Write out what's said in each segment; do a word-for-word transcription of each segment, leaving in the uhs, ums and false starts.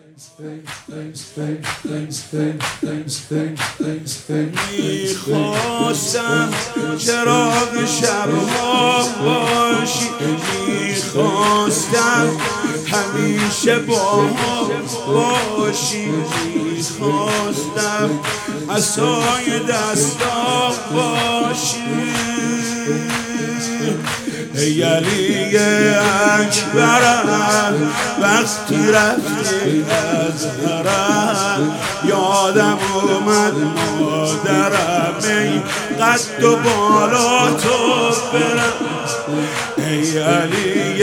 میخواستم چراغ شبها باشی، میخواستم همیشه با هم باشی، میخواستم عصای دستام باشی. ای علی اکبرم وقتی رفتی از حرم، یادم اومد مادرم ای قد و بالا تو برم. ای علی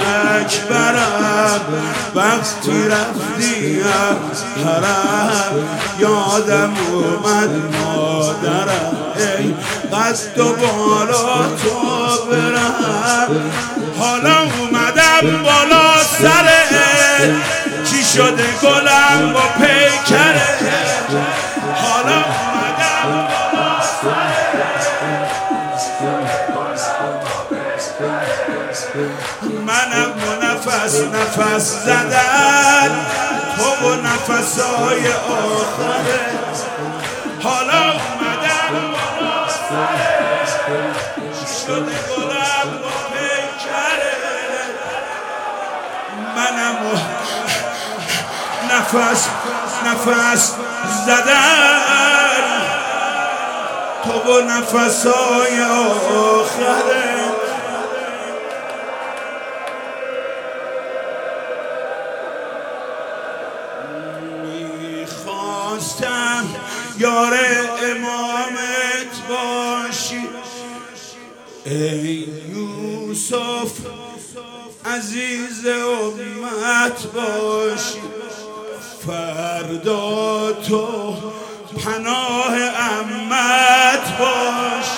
اکبرم وقتی رفتی از حرم، یادم اومد مادرم ای قد و بالا تو برم. حالا اومدم بالا سرت، چی شده گلم با پیکرت؟ حالا اومدم بالا منم و نفس نفس زدن تو و نفسای آخره. حالا اومدم بالا سرت، چی شده گلم با پیکرت؟ منم و نفس نفس زدن تو و نفسای آخره. میخواستم یار امامت باشی، ای یوسف عزیز امت باشی. فردا تو پناه امت باش.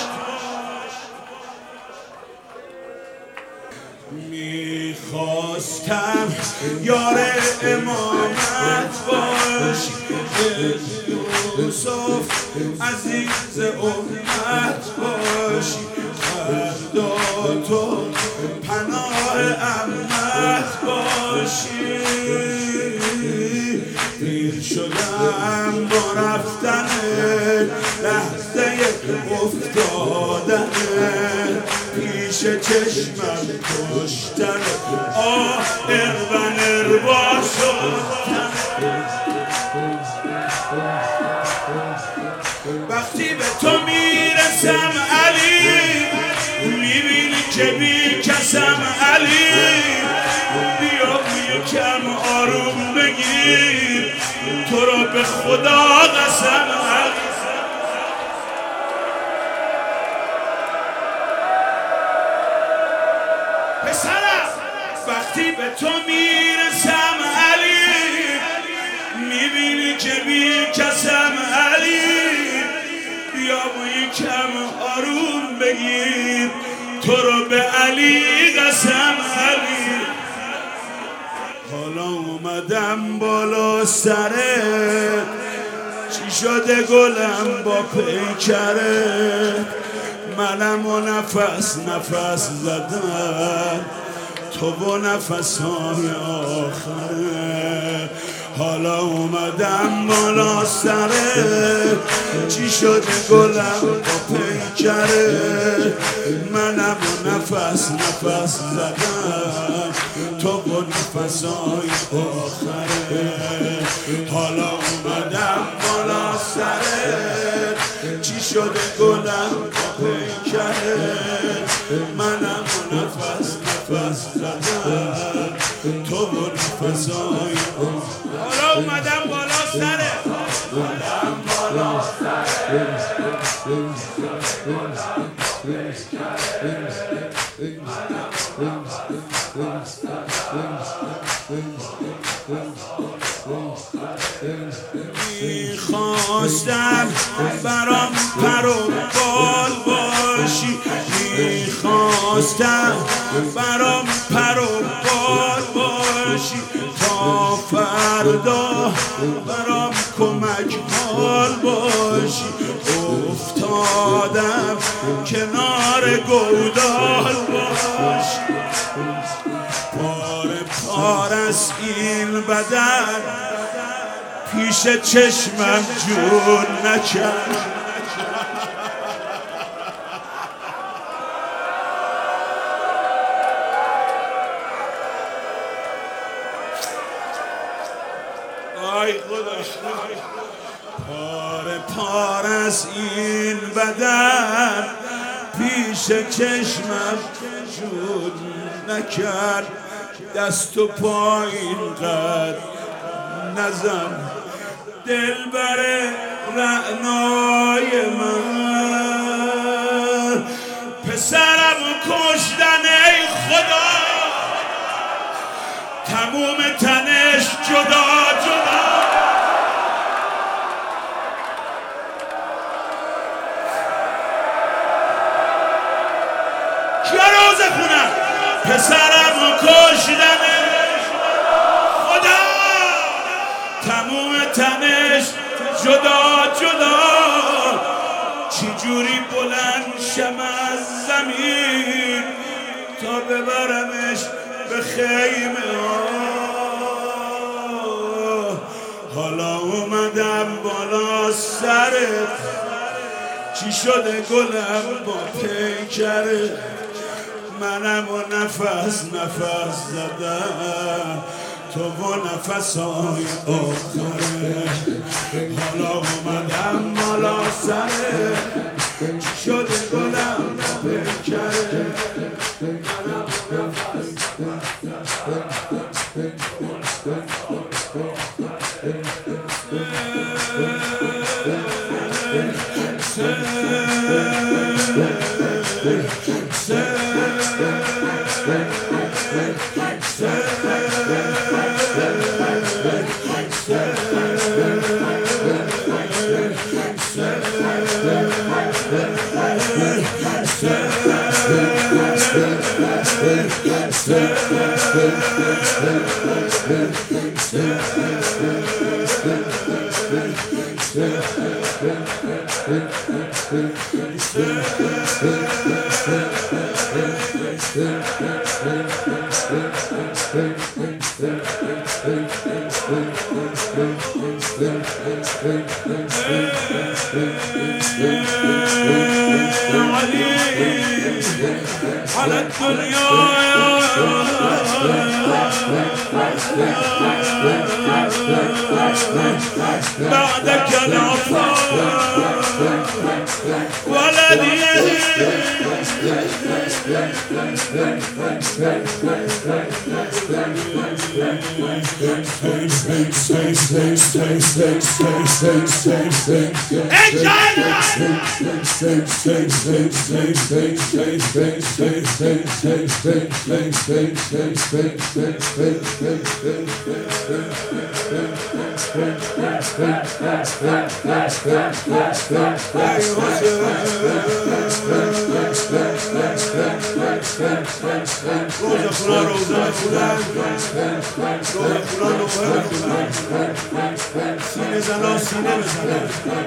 میخواستم یار امامت باشی، یوسف عزیز امت باشی. فردا تو پناه امت باشی. پیر شدم با رفتن لحظه افتادن، پیش چشمم کشتن آه ارون اروا شدن. وقتی به تو میرسم علی، میبینی که بی کسم علی. بیا یکم آروم بگیر، تو را به خدا قسم علی. پسرم وقتی به تو میرسم علی، میبینی که بی کسم علی. بیا و یکم آروم بگیر، تو رو به علی قسم علی. حالا اومدم بالا سرت، چی شده گلم با پیکرت؟ منم و نفس نفس زدم تو و نفسهای آخره. حالا اومدم بالا سرت، چی شده گلم با پیکرت؟ منم و نفس نفس زدم تو و نفسهای آخره. حالا اومدم بالا سرت، چی شده گلم با پیکرت؟ منم و نفس نفس زدم تو و نفسهای آخره. حالا اومدم بالا سرت، اومدم بالا سرت. میخواستم برام پر و بال باشی، میخواستم برام پر و بال باشی. تا فردا برام کمک حال باشی. افتادم کنار گودال باشی. پاره پاره پارس این بدن پیش چشمم جون نکرد. آی خدا پاره پارس این بدن پیش چشمم جون نکرد. دست و پایین قد نزن دلبر رعنای من. پسرم کشتن ای خدا تموم تنش جدا جدا. کیا روزه خونم پسرم کشتن خدا تموم تنش جدا جدا. چی جوری بلند شم از زمین تا ببرمش به خیمه ها. حالا اومدم بالا سرت چی شده گلم با پیکرت. منم و نفس نفس زدم تو و نفس های آخره. حالا اومدم بالا سرت چی شده گلم با پیکرت. منم و نفس على الدنيا بعدك العفاء ولدي روزه خدا روزه خدا روزه خدا نوبه خدا سینه زنا سینه بزنه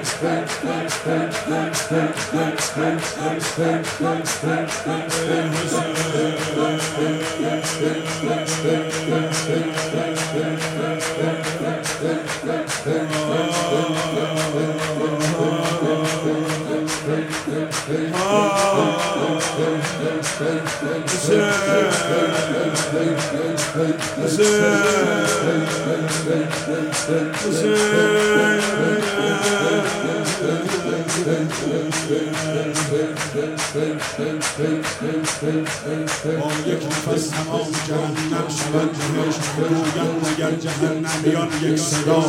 با یک نفس تمام جهنم شود بهشت بگویند مگر جهنمیان یک صدا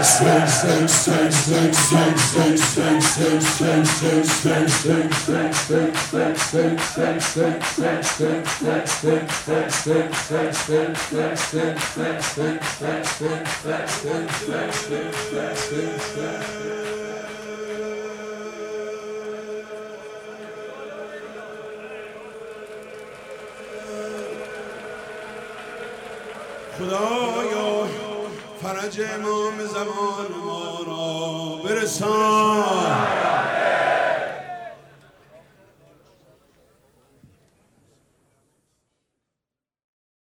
خدایا فرج امام زمان ما را برسان.